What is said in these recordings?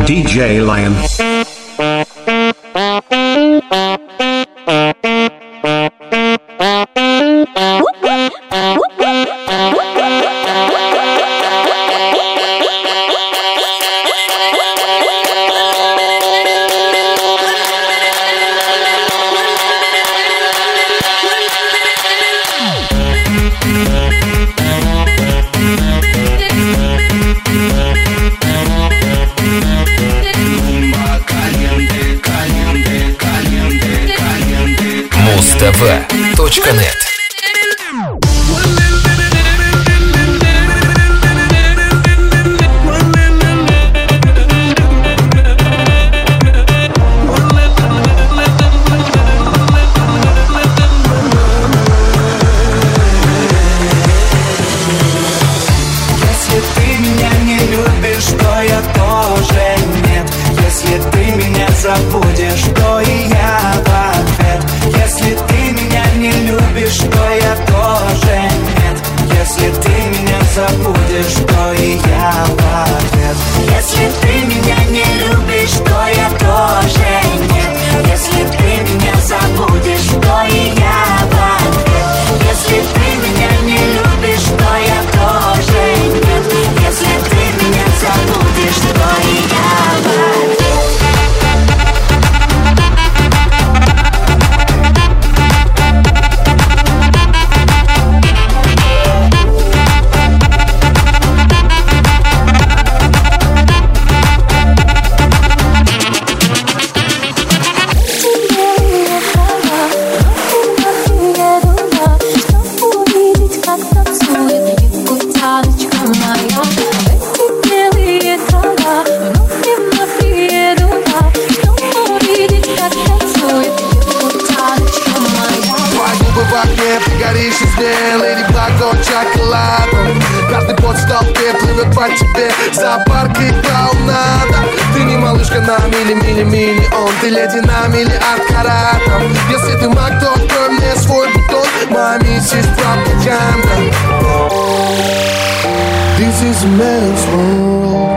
DJ Lion. Mustv.net. Забудешь, то и я в ответ. Если ты меня не любишь, то я тоже нет. Если ты меня забудешь, то и я в ответ. Если ты меня не любишь, то я тоже нет. Если ты меня забудешь, то и я в ответ. Если ты меня не любишь, то я тоже нет. Если ты меня забудешь, то и я в ответ. Горишь из ней, леди Баг шоколадом. Каждый пот в толпе плывет по тебе. Зоопарк и клоунада. Ты не малышка на мили-мили-миллион. Ты леди на миллиард каратов. Если ты маг, то открой мне свой бутон. Мами, сестра, пьянка. This is a man's world.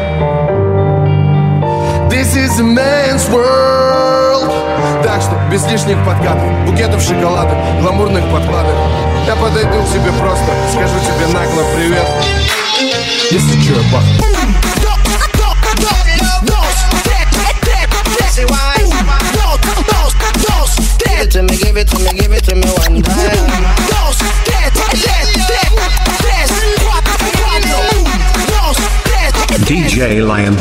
This is a man's world. Так что без лишних подкатов, букетов шоколада, гламурных подкладок. Я подойду к тебе просто, скажу тебе нагло привет. Если чё, я бах. Give it to me one time. DJ Lion.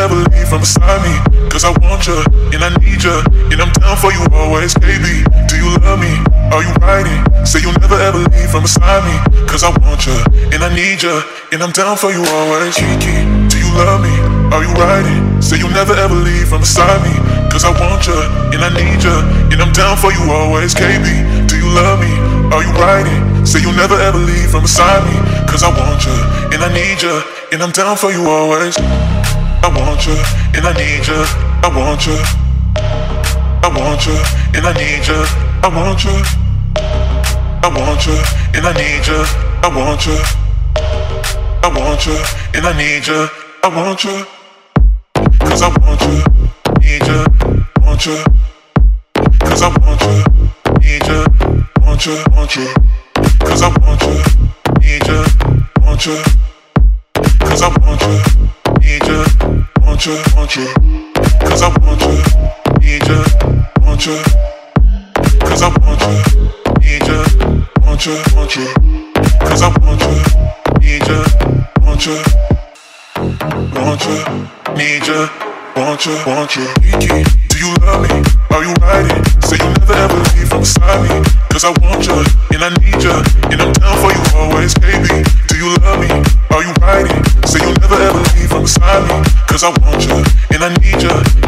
ever leave from beside me. Cause I want you, and I need you, and I'm down for you always, baby. Do you love me? Are you riding? Say you'll never ever leave from beside me. Cause I want you, and I need you, and I'm down for you always. Kiki, do you love me? Are you riding? Say you'll never ever leave from beside me. Cause I want you, and I need you, and I'm down for you always, KB. Do you love me? Are you riding? Say you'll never ever leave from beside me. Cause I want you, and I need you, and I'm down for you always. I want you, and I need you, I want you. I want you, and I need you, I want you. I want you, and I need you, I want you. I want you, and I need you, I want you. Cause I want you, need you, want you. Cause I want you, need you, want you, want you. Cause I want you, need you, want you. Cause I want you, need you, want you, want you. Cause I want you, need you, want you. Cause I want you, need you, want you, want you. Cause I want you, need you, want you. Want you, need you, want you, want you. Kiki, do you love me? Are you riding? Say you'll never ever leave from beside me. Cause I want you, and I need you, and I'm down for you always, baby. Do you love me? Are you riding? Say you'll never ever leave from beside me. Cause I want you, and I need you,